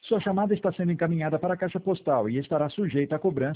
Sua chamada está sendo encaminhada para a caixa postal e estará sujeita a cobrança